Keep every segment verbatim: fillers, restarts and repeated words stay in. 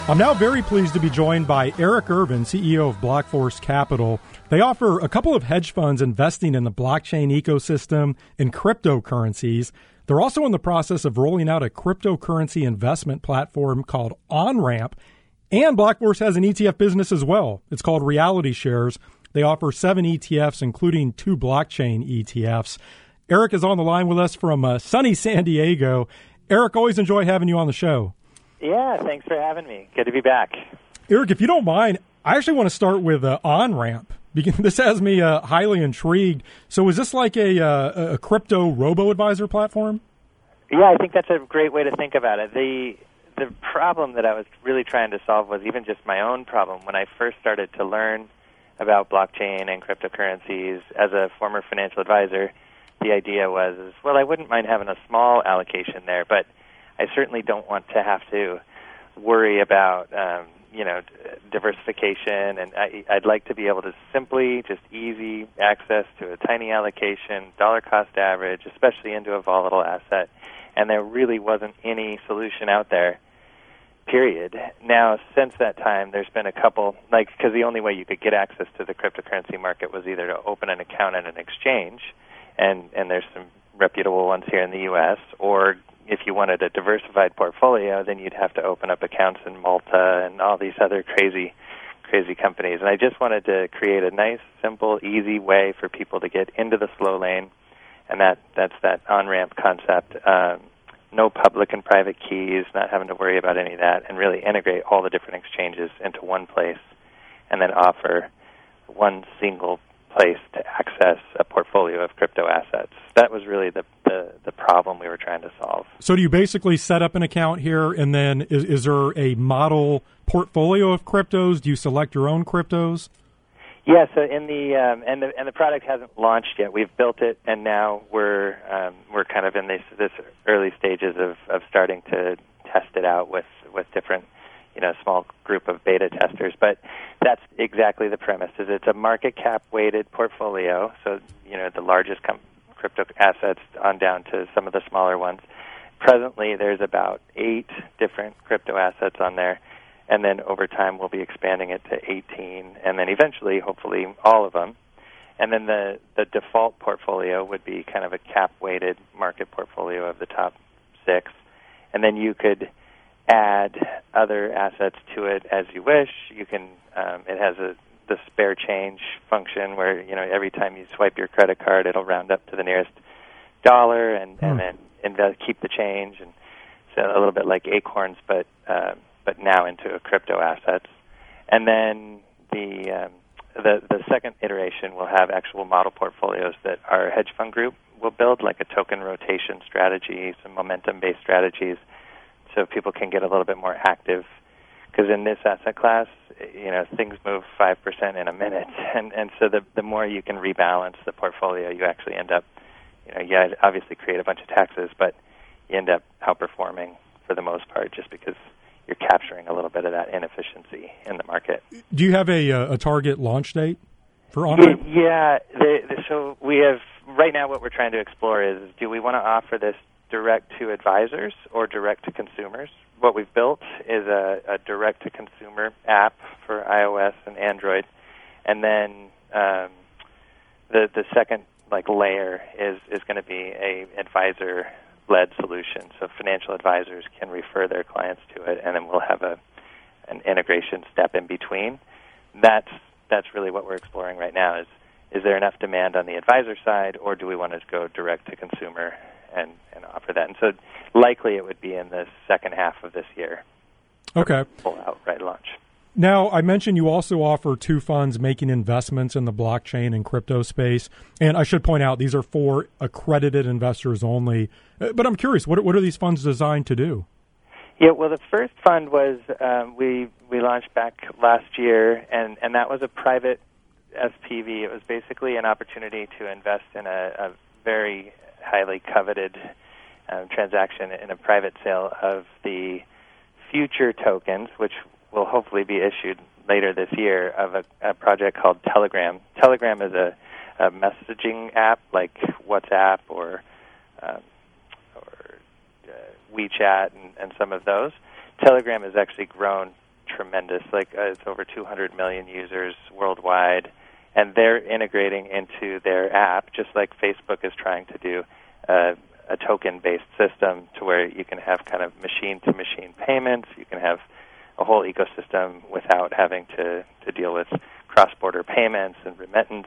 I'm now very pleased to be joined by Eric Ervin, C E O of Blockforce Capital. They offer a couple of hedge funds investing in the blockchain ecosystem and cryptocurrencies. They're also in the process of rolling out a cryptocurrency investment platform called OnRamp. And Blockforce has an E T F business as well. It's called Reality Shares. They offer seven E T Fs, including two blockchain E T Fs. Eric is on the line with us from uh, sunny San Diego. Eric, always enjoy having you on the show. Yeah, thanks for having me. Good to be back. Eric, if you don't mind, I actually want to start with uh, OnRamp. This has me uh, highly intrigued. So is this like a, uh, a crypto robo-advisor platform? Yeah, I think that's a great way to think about it. The the problem that I was really trying to solve was even just my own problem. When I first started to learn about blockchain and cryptocurrencies as a former financial advisor, the idea was, is, well, I wouldn't mind having a small allocation there, but I certainly don't want to have to worry about, um, you know, diversification, and I, I'd like to be able to simply, just easy access to a tiny allocation, dollar cost average, especially into a volatile asset, and there really wasn't any solution out there, period. Now, since that time, there's been a couple, like, because the only way you could get access to the cryptocurrency market was either to open an account at an exchange, and, and there's some reputable ones here in the U S, or if you wanted a diversified portfolio, then you'd have to open up accounts in Malta and all these other crazy, crazy companies. And I just wanted to create a nice, simple, easy way for people to get into the slow lane, and that that's that on-ramp concept. Um, no public and private keys, not having to worry about any of that, and really integrate all the different exchanges into one place, and then offer one single place to access a portfolio of crypto assets. That was really the, the, the problem we were trying to solve. So do you basically set up an account here, and then is, is there a model portfolio of cryptos? Do you select your own cryptos? Yeah, so in the um, and the and the product hasn't launched yet. We've built it, and now we're um, we're kind of in this this early stages of, of starting to test it out with, with different, you know, small group of beta testers. But that's exactly the premise. Is it's a market cap weighted portfolio. So, you know, the largest com- crypto assets on down to some of the smaller ones. Presently, there's about eight different crypto assets on there. And then over time, we'll be expanding it to eighteen, and then eventually, hopefully, all of them. And then the, the default portfolio would be kind of a cap-weighted market portfolio of the top six. And then you could add other assets to it as you wish. You can. Um, it has a the spare change function where, you know, every time you swipe your credit card, it'll round up to the nearest dollar, and, hmm. and then invest, keep the change. And so a little bit like Acorns, but uh, but now into crypto assets. And then the um, the the second iteration will have actual model portfolios that our hedge fund group will build, like a token rotation strategy, some momentum-based strategies, so people can get a little bit more active. Because in this asset class, you know, things move five percent in a minute, and and so the the more you can rebalance the portfolio, you actually end up, you know, you obviously create a bunch of taxes, but you end up outperforming for the most part, just because you're capturing a little bit of that inefficiency in the market. Do you have a a target launch date for OnRamp? Yeah, the, the, so we have right now. What we're trying to explore is: do we want to offer this direct to advisors or direct to consumers? What we've built is a, a direct-to-consumer app for iOS and Android, and then um, the the second like layer is is going to be a advisor-led solution. So financial advisors can refer their clients to it, and then we'll have a an integration step in between. That's that's really what we're exploring right now. Is is there enough demand on the advisor side, or do we want to go direct-to-consumer and and offer that? And so likely it would be in the second half of this year. Okay. Full outright launch. Now, I mentioned you also offer two funds making investments in the blockchain and crypto space. And I should point out, these are for accredited investors only. But I'm curious, what, what are these funds designed to do? Yeah, well, the first fund was um, we we launched back last year, and, and that was a private S P V. It was basically an opportunity to invest in a, a very highly coveted um, transaction in a private sale of the future tokens, which will hopefully be issued later this year, of a, a project called Telegram. Telegram is a, a messaging app like WhatsApp or um, or uh, WeChat and, and some of those. Telegram has actually grown tremendous. Like uh, it's over two hundred million users worldwide, and they're integrating into their app, just like Facebook is trying to do, uh, a token-based system to where you can have kind of machine-to-machine payments. You can have a whole ecosystem without having to, to deal with cross-border payments and remittance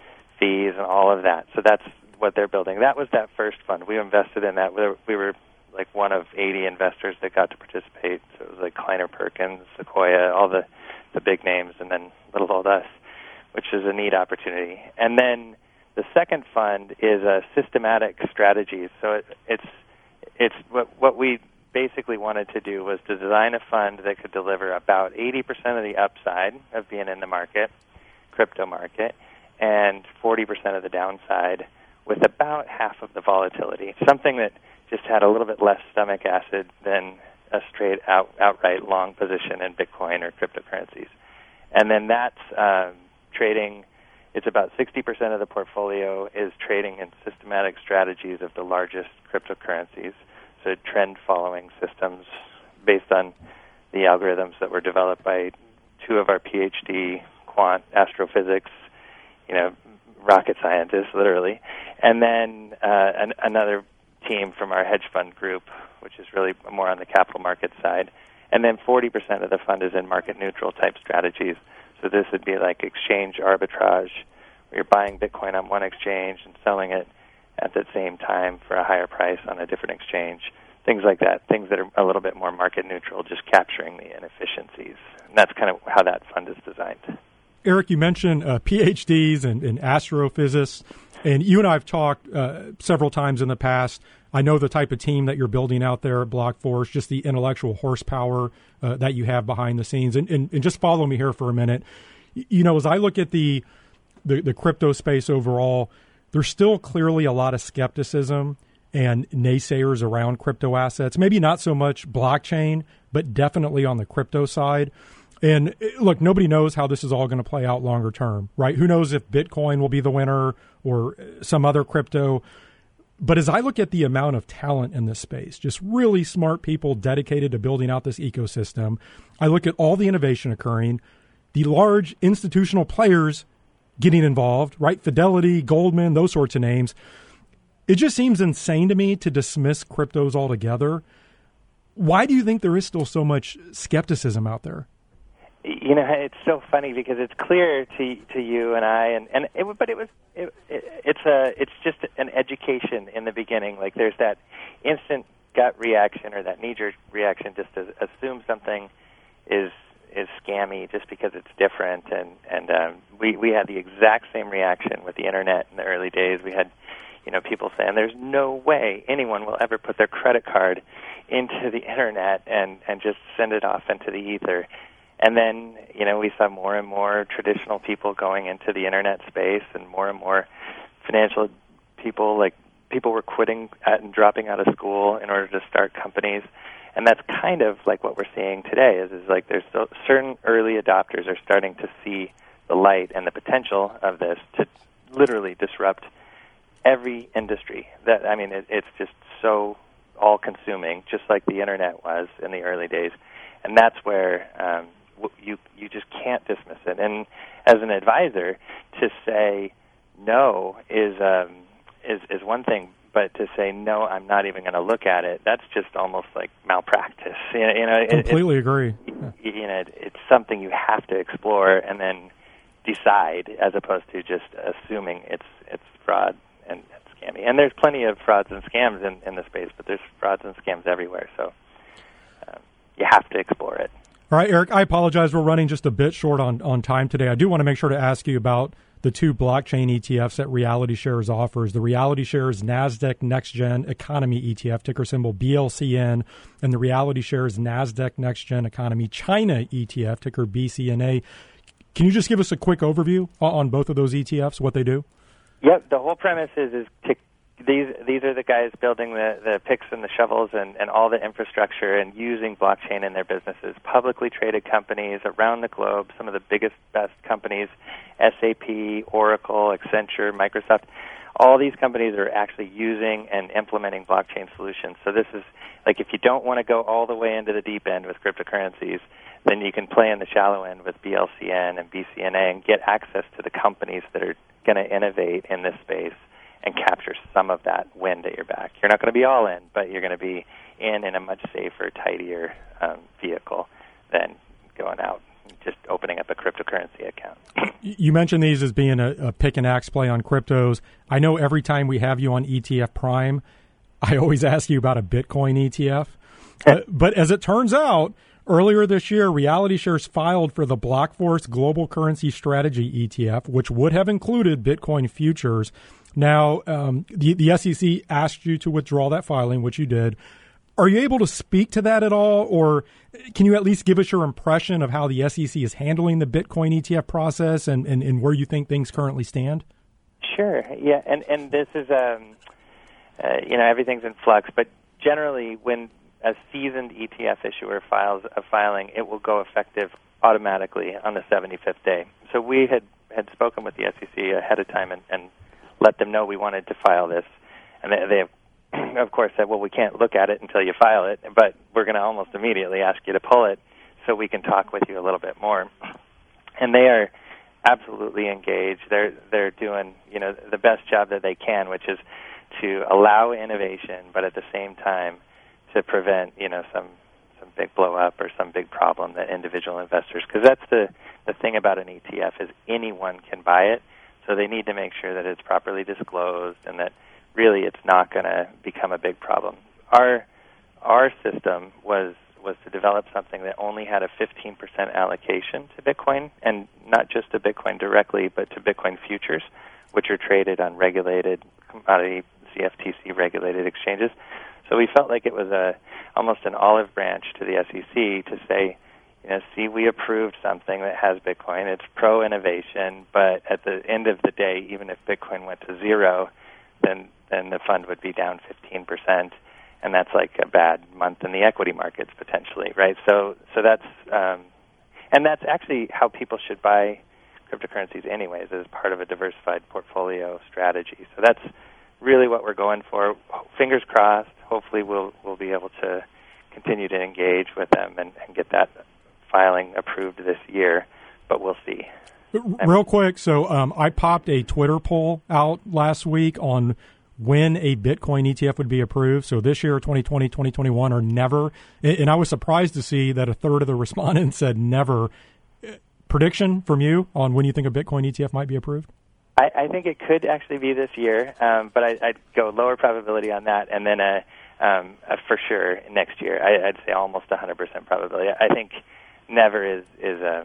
fees and all of that. So that's what they're building. That was that first fund. We invested in that. We were, we were like one of eighty investors that got to participate. So it was like Kleiner Perkins, Sequoia, all the, the big names, and then little old us, which is a neat opportunity. And then the second fund is uh, systematic strategies. So it, it's it's what what we basically wanted to do was to design a fund that could deliver about eighty percent of the upside of being in the market, crypto market, and forty percent of the downside with about half of the volatility. Something that just had a little bit less stomach acid than a straight out outright long position in Bitcoin or cryptocurrencies. And then that's um, trading. It's about sixty percent of the portfolio is trading in systematic strategies of the largest cryptocurrencies, so trend-following systems based on the algorithms that were developed by two of our PhD quant astrophysics, you know, rocket scientists, literally, and then uh, an, another team from our hedge fund group, which is really more on the capital market side. And then forty percent of the fund is in market-neutral type strategies. So this would be like exchange arbitrage, where you're buying Bitcoin on one exchange and selling it at the same time for a higher price on a different exchange. Things like that, things that are a little bit more market-neutral, just capturing the inefficiencies. And that's kind of how that fund is designed. Eric, you mentioned uh, PhDs and, and astrophysics, and you and I have talked uh, several times in the past. I know the type of team that you're building out there at BlockForce, just the intellectual horsepower uh, that you have behind the scenes. And, and, and just follow me here for a minute. You know, as I look at the, the, the crypto space overall, there's still clearly a lot of skepticism and naysayers around crypto assets. Maybe not so much blockchain, but definitely on the crypto side. And look, nobody knows how this is all going to play out longer term, right? Who knows if Bitcoin will be the winner or some other crypto. But as I look at the amount of talent in this space, just really smart people dedicated to building out this ecosystem, I look at all the innovation occurring, the large institutional players getting involved, right? Fidelity, Goldman, those sorts of names. It just seems insane to me to dismiss cryptos altogether. Why do you think there is still so much skepticism out there? You know, it's so funny because it's clear to to you and I, and and it, but it was it, it, it's a it's just an education in the beginning. Like there's that instant gut reaction or that knee-jerk reaction just to assume something is is scammy just because it's different. And and um, we we had the exact same reaction with the internet in the early days. We had you know people saying there's no way anyone will ever put their credit card into the internet and and just send it off into the ether. And then, you know, we saw more and more traditional people going into the internet space and more and more financial people, like people were quitting at and dropping out of school in order to start companies. And that's kind of like what we're seeing today is, is like there's still certain early adopters are starting to see the light and the potential of this to literally disrupt every industry. That I mean, it, it's just so all-consuming, just like the internet was in the early days. And that's where um, you you just can't dismiss it. And as an advisor, to say no is um, is is one thing, but to say no, I'm not even going to look at it. That's just almost like malpractice. You know, you know completely it, agree. Yeah. You know, it's something you have to explore and then decide, as opposed to just assuming it's it's fraud and, and scammy. And there's plenty of frauds and scams in, in the space, but there's frauds and scams everywhere. So um, you have to explore it. All right, Eric, I apologize. We're running just a bit short on, on time today. I do want to make sure to ask you about the two blockchain E T Fs that Reality Shares offers. The Reality Shares NASDAQ Next Gen Economy E T F, ticker symbol B L C N, and the Reality Shares NASDAQ Next Gen Economy China E T F, ticker B C N A. Can you just give us a quick overview on both of those E T Fs, what they do? Yep, the whole premise is, is to These these are the guys building the, the picks and the shovels and, and all the infrastructure and using blockchain in their businesses. Publicly traded companies around the globe, some of the biggest, best companies, S A P, Oracle, Accenture, Microsoft, all these companies are actually using and implementing blockchain solutions. So this is, like, if you don't want to go all the way into the deep end with cryptocurrencies, then you can play in the shallow end with B L C N and B C N A and get access to the companies that are going to innovate in this space and capture some of that wind at your back. You're not going to be all in, but you're going to be in in a much safer, tidier um, vehicle than going out and just opening up a cryptocurrency account. You mentioned these as being a, a pick and axe play on cryptos. I know every time we have you on E T F Prime, I always ask you about a Bitcoin E T F. uh, but as it turns out, earlier this year, Reality Shares filed for the BlockForce Global Currency Strategy E T F, which would have included Bitcoin futures. Now, um, the, the S E C asked you to withdraw that filing, which you did. Are you able to speak to that at all, or can you at least give us your impression of how the S E C is handling the Bitcoin E T F process and, and, and where you think things currently stand? Sure, yeah, and, and this is, um, uh, you know, everything's in flux, but generally when a seasoned E T F issuer files a filing, it will go effective automatically on the seventy-fifth day. So we had, had spoken with the S E C ahead of time and, and let them know we wanted to file this, and they, they have of course, said, well, we can't look at it until you file it, but we're going to almost immediately ask you to pull it so we can talk with you a little bit more. And they are absolutely engaged. They're they're doing, you know, the best job that they can, which is to allow innovation, but at the same time to prevent, you know, some some big blow up or some big problem that individual investors, because that's the the thing about an E T F is anyone can buy it, so they need to make sure that it's properly disclosed and that really it's not going to become a big problem. Our our system was was to develop something that only had a fifteen percent allocation to Bitcoin, and not just to Bitcoin directly, but to Bitcoin futures, which are traded on regulated commodity C F T C regulated exchanges. So we felt like it was a almost an olive branch to the S E C to say, you know, see, we approved something that has Bitcoin. It's pro-innovation, but at the end of the day, even if Bitcoin went to zero, then then the fund would be down fifteen percent, and that's like a bad month in the equity markets potentially, right? So so that's um, and that's actually how people should buy cryptocurrencies anyways, as part of a diversified portfolio strategy. So that's really what we're going for. Fingers crossed. Hopefully we'll we'll be able to continue to engage with them and, and get that filing approved this year, but we'll see. Real quick, so um, I popped a Twitter poll out last week on when a Bitcoin E T F would be approved. So this year, twenty twenty, twenty twenty-one, or never. And I was surprised to see that a third of the respondents said never. Prediction from you on when you think a Bitcoin E T F might be approved? I, I think it could actually be this year, um, but I, I'd go lower probability on that, and then a, um, a for sure next year. I, I'd say almost one hundred percent probability. I think never is is um,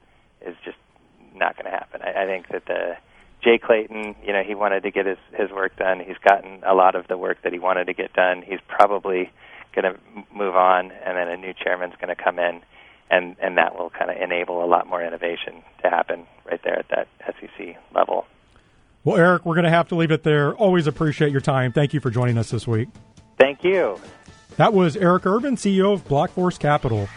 is just not going to happen. I, I think that the Jay Clayton, you know, he wanted to get his, his work done. He's gotten a lot of the work that he wanted to get done. He's probably going to move on, and then a new chairman's going to come in, and, and that will kind of enable a lot more innovation to happen right there at that S E C level. Well, Eric, we're going to have to leave it there. Always appreciate your time. Thank you for joining us this week. Thank you. That was Eric Urban, C E O of BlockForce Capital.